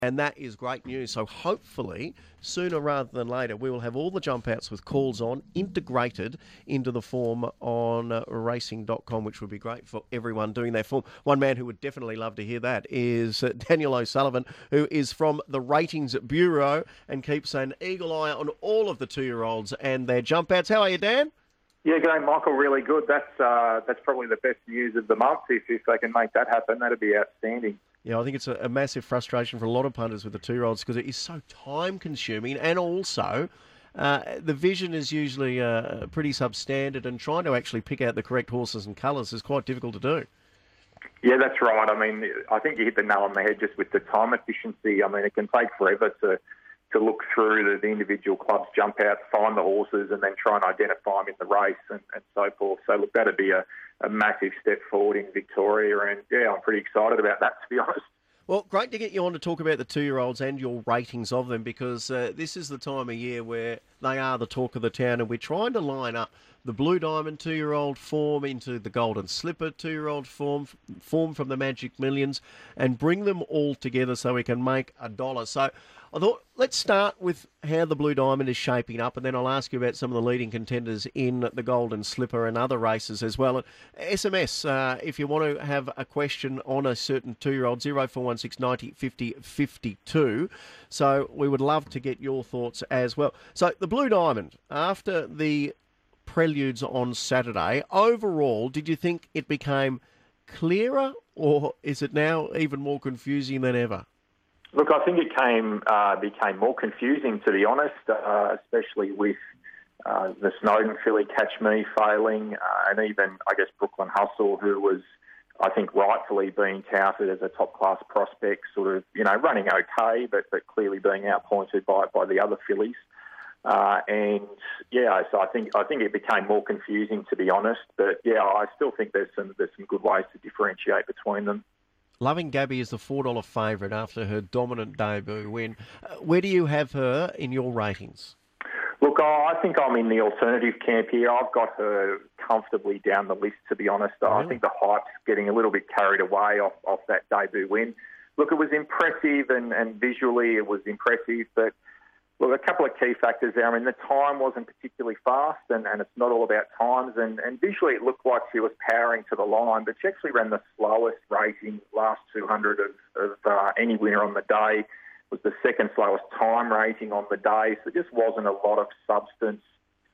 And that is great news. So hopefully, sooner rather than later, we will have all the jump outs with calls on integrated into the form on racing.com, which would be great for everyone doing their form. One man who would definitely love to hear that is Daniel O'Sullivan, who is from the Ratings Bureau and keeps an eagle eye on all of the 2-year-olds and their jump outs. How are you, Dan? Yeah, going, Michael, really good. That's probably the best news of the month. If they can make that happen, that'd be outstanding. Yeah, I think it's a massive frustration for a lot of punters with the 2-year-olds because it is so time-consuming, and also the vision is usually pretty substandard, and trying to actually pick out the correct horses and colours is quite difficult to do. Yeah, that's right. I mean, I think you hit the nail on the head just with the time efficiency. I mean, it can take forever to look through the individual clubs' jump outs, find the horses, and then try and identify them in the race and so forth. So, look, that'd be a massive step forward in Victoria, and, yeah, I'm pretty excited about that, to be honest. Well, great to get you on to talk about the 2-year-olds and your ratings of them, because this is the time of year where they are the talk of the town, and we're trying to line up the Blue Diamond 2-year-old form into the Golden Slipper 2-year-old form from the Magic Millions, and bring them all together so we can make a dollar. So I thought, let's start with how the Blue Diamond is shaping up, and then I'll ask you about some of the leading contenders in the Golden Slipper and other races as well. And SMS, if you want to have a question on a certain 2-year-old, 0416 90 50 52. So we would love to get your thoughts as well. So the Blue Diamond, after the preludes on Saturday, overall, did you think it became clearer, or is it now even more confusing than ever? Look, I think it became more confusing, to be honest, especially with the Snowden filly Catch Me failing, and even, I guess, Brooklyn Hustle, who was, I think, rightfully being touted as a top-class prospect, sort of, running okay, but clearly being outpointed by the other fillies. And yeah, so I think it became more confusing, to be honest. But yeah, I still think there's some good ways to differentiate between them. Loving Gabby is the $4 favourite after her dominant debut win. Where do you have her in your ratings? Look, I think I'm in the alternative camp here. I've got her comfortably down the list, to be honest. Really? I think the hype's getting a little bit carried away off that debut win. Look, it was impressive and visually it was impressive, but look, a couple of key factors there. I mean, the time wasn't particularly fast, and it's not all about times. And visually, it looked like she was powering to the line, but she actually ran the slowest rating last 200 of any winner on the day. Was the second slowest time rating on the day, so there just wasn't a lot of substance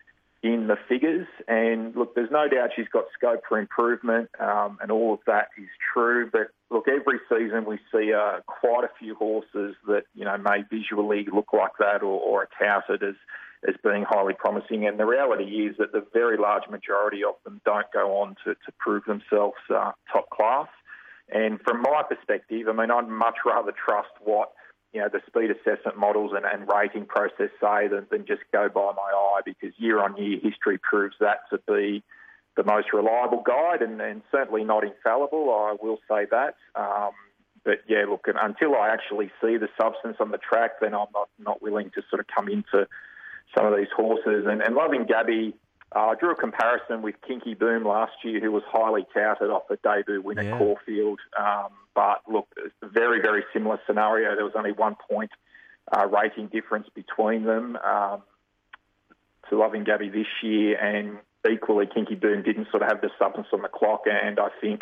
in the figures. And look, there's no doubt she's got scope for improvement, and all of that is true. But look, every season we see quite a few horses that may visually look like that or are touted as being highly promising. And the reality is that the very large majority of them don't go on to prove themselves top class. And from my perspective, I mean, I'd much rather trust what the speed assessment models and rating process say than just go by my eye, because year-on-year history proves that to be the most reliable guide and certainly not infallible, I will say that. But, yeah, look, until I actually see the substance on the track, then I'm not willing to sort of come into some of these horses. And Loving Gabby, I drew a comparison with Kinky Boom last year, who was highly touted off the debut win at Caulfield. But, look, it's a very, very similar scenario. There was only 1 point rating difference between them to Loving Gabby this year, and equally Kinky Boom didn't sort of have the substance on the clock. And I think,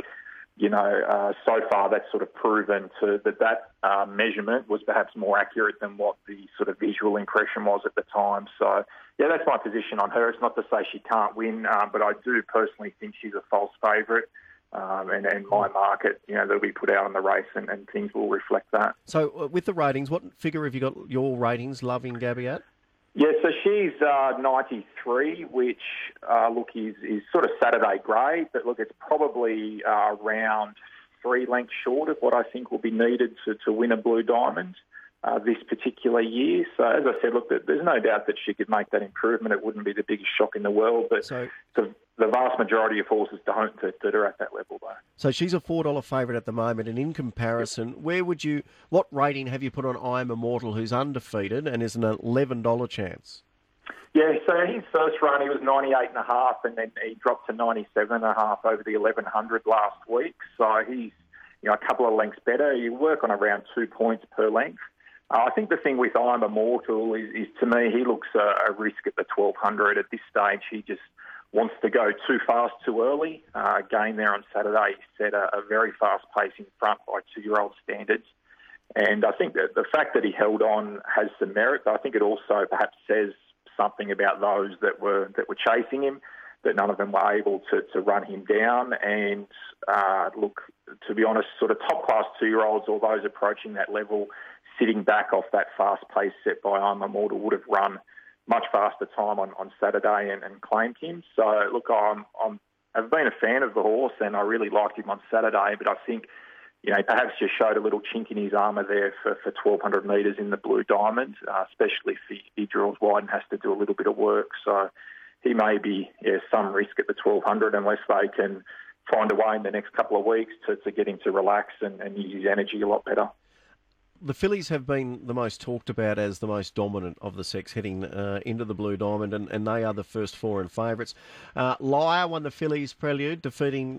so far that's sort of proven that measurement was perhaps more accurate than what the sort of visual impression was at the time. So, yeah, that's my position on her. It's not to say she can't win, but I do personally think she's a false favourite. And my market, that'll be put out on the race and things will reflect that. So with the ratings, what figure have you got your ratings, Loving Gabby, at? Yeah, so she's 93, which, is sort of Saturday grade, but look, it's probably around 3 lengths short of what I think will be needed to win a Blue Diamond this particular year. So as I said, look, there's no doubt that she could make that improvement. It wouldn't be the biggest shock in the world, but the vast majority of horses don't that are at that level, though. So she's a $4 favourite at the moment, and in comparison, what rating have you put on I Am Immortal, who's undefeated and is an $11 chance? Yeah, so his first run, he was 98.5, and then he dropped to 97.5 over the 1100 last week. So he's a couple of lengths better. You work on around 2 points per length. I think the thing with I'm Immortal is to me, he looks a risk at the 1200. At this stage, he just wants to go too fast too early. Game there on Saturday, he set a very fast pace in front by 2-year-old standards. And I think that the fact that he held on has some merit, but I think it also perhaps says something about those that were chasing him, that none of them were able to run him down. And look, to be honest, sort of top-class 2-year-olds or those approaching that level, sitting back off that fast pace set by I'm Immortal would have run much faster time on Saturday and claimed him. So, look, I've been a fan of the horse and I really liked him on Saturday, but I think, perhaps just showed a little chink in his armour there for 1,200 metres in the Blue Diamond, especially if he draws wide and has to do a little bit of work. So he may be some risk at the 1,200 unless they can find a way in the next couple of weeks to get him to relax and use his energy a lot better. The fillies have been the most talked about as the most dominant of the sex heading into the Blue Diamond, and they are the first four and favourites. Liar won the fillies prelude, defeating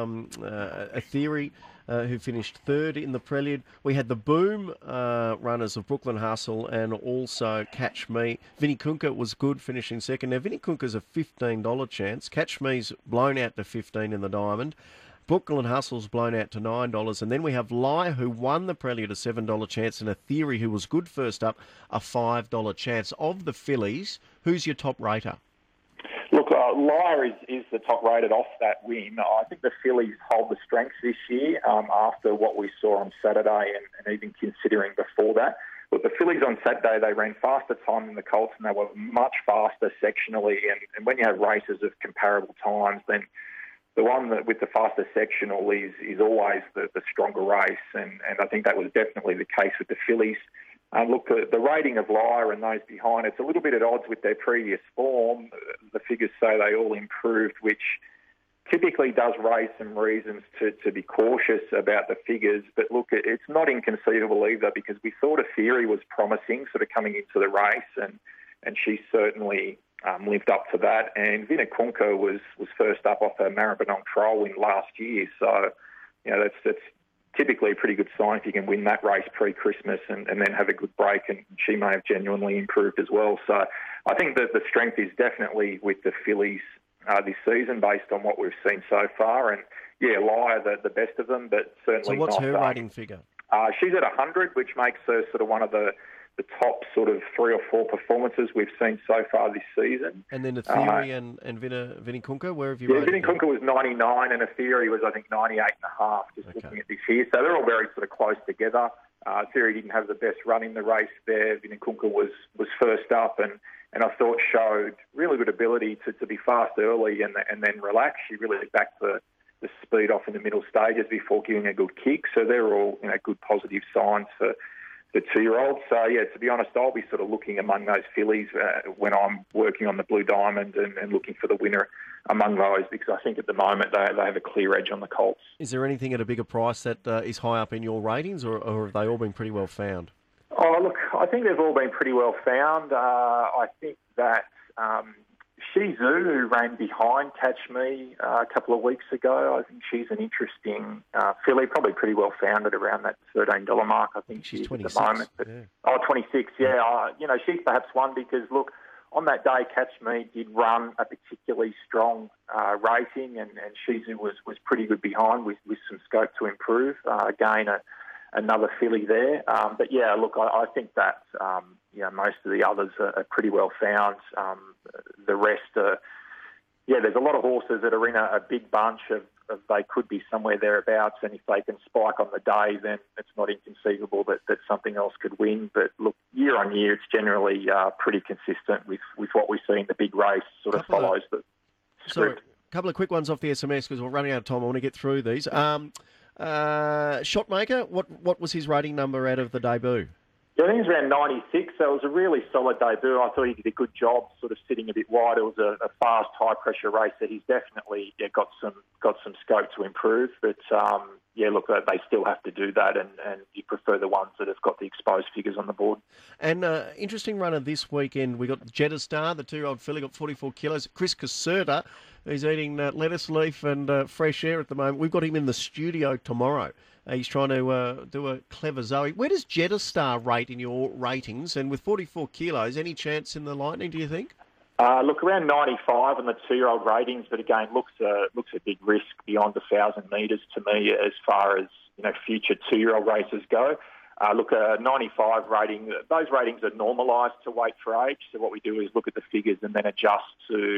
a Theory, who finished third in the prelude. We had the Boom runners of Brooklyn Hustle and also Catch Me. Vinnie Kunka was good, finishing second. Now, Vinnie Kunka's a $15 chance. Catch Me's blown out to 15 in the Diamond. Brooklyn Hustle's blown out to $9. And then we have Liar, who won the prelude, a $7 chance, and a Theory, who was good first up, a $5 chance. Of the fillies, who's your top rater? Look, Liar is the top rated off that win. I think the fillies hold the strength this year after what we saw on Saturday and even considering before that. But the fillies on Saturday, they ran faster time than the colts and they were much faster sectionally. And when you have races of comparable times, then the one that with the faster sectional is always the stronger race. And I think that was definitely the case with the fillies. Look, the rating of Liar and those behind, it's a little bit at odds with their previous form. The figures say they all improved, which typically does raise some reasons to be cautious about the figures. But look, it's not inconceivable either, because we thought a Theory was promising sort of coming into the race, and she certainly lived up to that. And Vinakunka was first up off a Maribyrnong trial win last year. So, that's typically a pretty good sign if you can win that race pre-Christmas and then have a good break, and she may have genuinely improved as well. So I think that the strength is definitely with the fillies this season based on what we've seen so far. And, Liar, the best of them, but certainly not. So what's her rating figure? She's at 100, which makes her sort of one of the top sort of 3 or 4 performances we've seen so far this season. And then the Theory and Vinnie Kunka, where have you rated? Vinnie Kunka was 99 and a Theory was, I think, 98.5, looking at this here. So they're all very sort of close together. Theory didn't have the best run in the race there. Vinnie Kunka was first up and I thought showed really good ability to be fast early and then relax. She really backed the speed off in the middle stages before giving a good kick. So they're all good positive signs for the 2-year-old. So, to be honest, I'll be sort of looking among those fillies when I'm working on the Blue Diamond and looking for the winner among those, because I think at the moment they have a clear edge on the colts. Is there anything at a bigger price that is high up in your ratings, or have they all been pretty well found? Oh, look, I think they've all been pretty well found. I think that Shizu, who ran behind Catch Me a couple of weeks ago, I think she's an interesting filly, probably pretty well founded around that $13 mark. I think she's 26 at the moment. But, 26, yeah. She's perhaps one because, look, on that day, Catch Me did run a particularly strong rating, and Shizu was pretty good behind with some scope to improve. Again, another filly there. But, look, I think that, most of the others are pretty well found. The rest are, there's a lot of horses that are in a big bunch of they could be somewhere thereabouts, and if they can spike on the day, then it's not inconceivable that something else could win. But look, year on year, it's generally pretty consistent with what we see in the big race, sort of follows the script. So, a couple of quick ones off the SMS because we're running out of time. I want to get through these. Shotmaker, what was his rating number out of the debut? Yeah, I think it was around 96, so it was a really solid debut. I thought he did a good job sort of sitting a bit wide. It was a fast, high-pressure race that he's definitely got some scope to improve. But, look, they still have to do that, and you prefer the ones that have got the exposed figures on the board. And interesting runner this weekend, we got Jetta Star, the 2-year-old filly, got 44 kilos. Chris Caserta, who's eating lettuce leaf and fresh air at the moment. We've got him in the studio tomorrow. He's trying to do a clever Zoe. Where does Jeddah Star rate in your ratings? And with 44 kilos, any chance in the Lightning, do you think? Look, around 95 on the 2-year-old ratings, but again, looks a big risk beyond 1,000 metres to me as far as future 2-year-old races go. Look, a 95 rating, those ratings are normalised to weight for age. So what we do is look at the figures and then adjust to,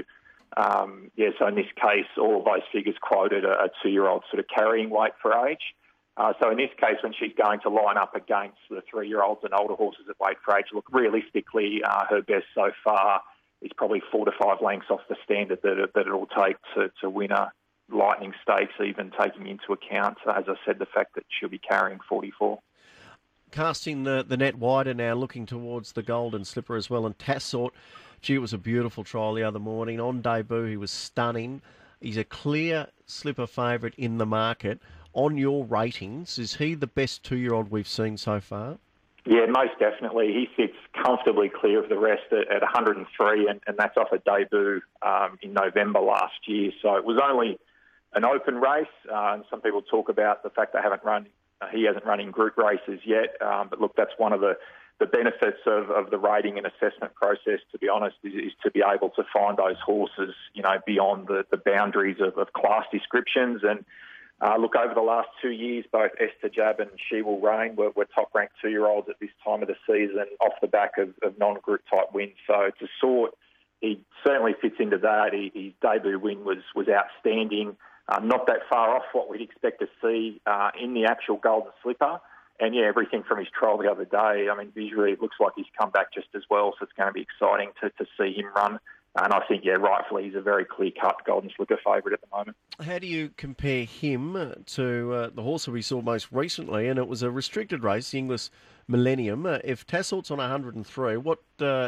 so in this case, all of those figures quoted a 2-year-old sort of carrying weight for age. So in this case, when she's going to line up against the 3-year-olds and older horses at weight for age, look, realistically, her best so far is probably 4 to 5 lengths off the standard that it'll take to win a Lightning Stakes, even taking into account, as I said, the fact that she'll be carrying 44. Casting the net wider now, looking towards the Golden Slipper as well. And Tassort, gee, it was a beautiful trial the other morning. On debut, he was stunning. He's a clear slipper favourite in the market. On your ratings, is he the best 2-year-old we've seen so far? Yeah, most definitely. He sits comfortably clear of the rest at 103, and that's off a debut in November last year. So it was only an open race, and some people talk about the fact he hasn't run in group races yet. But look, that's one of the benefits of the rating and assessment process, to be honest, is to be able to find those horses, beyond the boundaries of class descriptions. And look, over the last 2 years, both Esther Jab and She Will Reign were top-ranked 2-year-olds at this time of the season off the back of non-group type wins. So to sort, he certainly fits into that. His debut win was outstanding, not that far off what we'd expect to see in the actual Golden Slipper. And, everything from his trial the other day, I mean, visually it looks like he's come back just as well, so it's going to be exciting to see him run. And I think, rightfully, he's a very clear-cut Golden Slipper favourite at the moment. How do you compare him to the horse that we saw most recently? And it was a restricted race, the English Millennium. If Tassort's on 103, what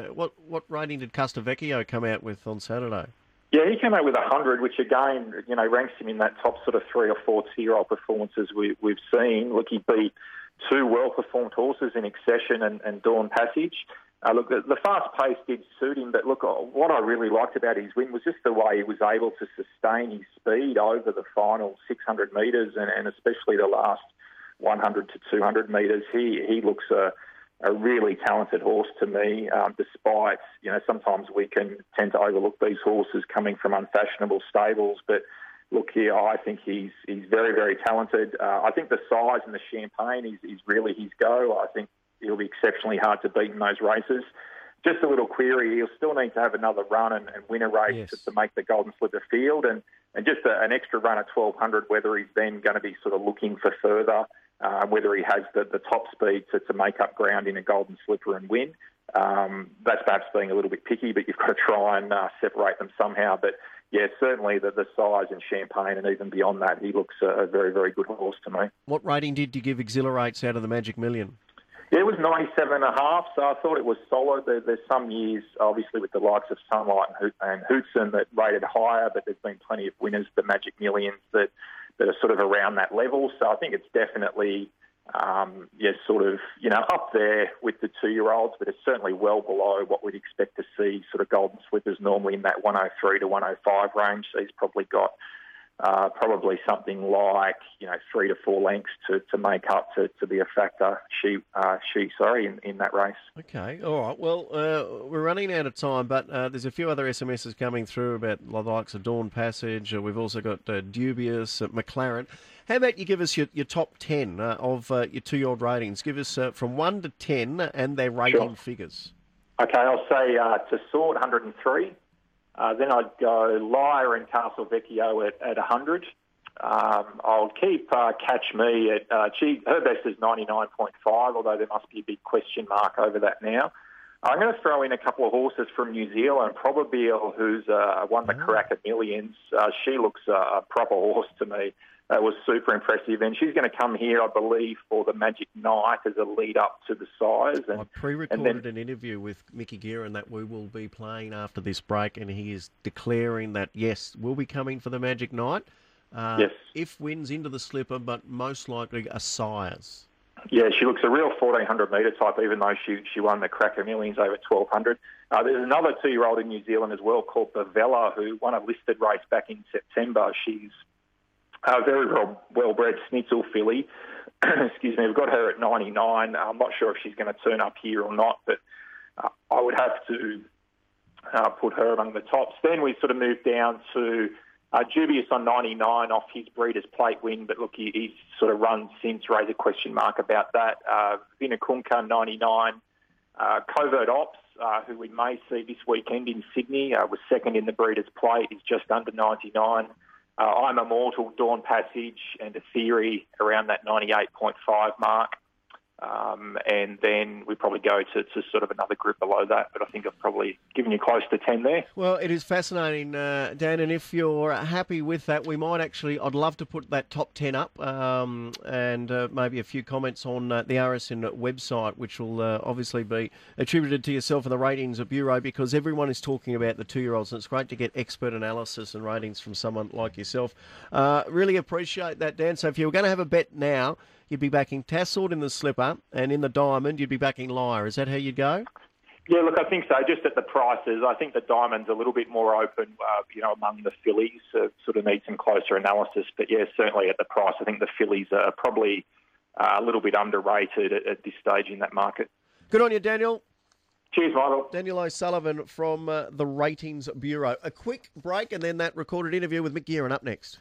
rating did Castavecchio come out with on Saturday? Yeah, he came out with 100, which again, ranks him in that top sort of 3 or 4 2-year-old performances we've seen. Look, he beat 2 well-performed horses in Accession and Dawn Passage. Look, the fast pace did suit him, but look, what I really liked about his win was just the way he was able to sustain his speed over the final 600 metres and especially the last 100 to 200 metres. He looks a really talented horse to me, despite, sometimes we can tend to overlook these horses coming from unfashionable stables, but look here, I think he's very, very talented. I think the size and the Champagne is really his go. I think he'll be exceptionally hard to beat in those races. Just a little query, he'll still need to have another run and win a race to make the Golden Slipper field, and just an extra run at 1,200, whether he's then going to be sort of looking for further, whether he has the top speed to make up ground in a Golden Slipper and win. That's perhaps being a little bit picky, but you've got to try and separate them somehow. But certainly the size and Champagne, and even beyond that, he looks a very, very good horse to me. What rating did you give Exhilarates out of the Magic Million? Yeah, it was 97.5, so I thought it was solid. There's some years, obviously, with the likes of Sunlight and Hootson that rated higher, but there's been plenty of winners, the Magic Millions, that are sort of around that level. So I think it's definitely, up there with the 2-year-olds, but it's certainly well below what we'd expect to see sort of Golden Slippers normally in that 103 to 105 range. So he's probably got probably something like 3 to 4 lengths to make up to be a factor. In that race. Okay, all right. Well, we're running out of time, but there's a few other SMSs coming through about the likes of Dawn Passage. We've also got Dubious, McLaren. How about you give us your top 10 of your 2-year-old ratings? Give us from 1 to 10 and their rating figures. Okay, I'll say Tassort 103. Then I'd go Lyre and Castavecchio at 100. I'll keep Catch Me at, her best is 99.5, although there must be a big question mark over that now. I'm going to throw in a couple of horses from New Zealand. Probabile, who's won the Karaka Millions. She looks a proper horse to me. That was super impressive. And she's going to come here, I believe, for the Magic Night as a lead-up to the size. I pre-recorded an interview with Mickey Guerin that we will be playing after this break, and he is declaring that, yes, we'll be coming for the Magic Night. Yes. If wins into the slipper, but most likely a sires. Yeah, she looks a real 1,400-metre type, even though she won the Cracker Millions over 1,200. There's another 2-year-old in New Zealand as well called Bavella, who won a listed race back in September. She's a very well-bred Schnitzel filly. excuse me, we've got her at 99. I'm not sure if she's going to turn up here or not, but I would have to put her among the tops. Then we sort of moved down to Dubious on 99 off his Breeders' Plate win, but look, he's sort of run since, raise a question mark about that. Vinakunka 99. Covert Ops, who we may see this weekend in Sydney, was second in the Breeders' Plate, is just under 99. I'm Immortal, Dawn Passage, and a Theory around that 98.5 mark. And then we probably go to sort of another group below that, but I think I've probably given you close to 10 there. Well, it is fascinating, Dan, and if you're happy with that, we might actually, I'd love to put that top 10 up and maybe a few comments on the RSN website, which will obviously be attributed to yourself and the Ratings Bureau, because everyone is talking about the 2-year-olds, and it's great to get expert analysis and ratings from someone like yourself. Really appreciate that, Dan. So if you were going to have a bet now, you'd be backing Tasseled in the Slipper, and in the Diamond, you'd be backing Liar. Is that how you'd go? Yeah, look, I think so. Just at the prices, I think the Diamond's a little bit more open, among the fillies. Sort of need some closer analysis. But, yeah, certainly at the price, I think the fillies are probably a little bit underrated at this stage in that market. Good on you, Daniel. Cheers, Michael. Daniel O'Sullivan from the Ratings Bureau. A quick break and then that recorded interview with Mick Guerin up next.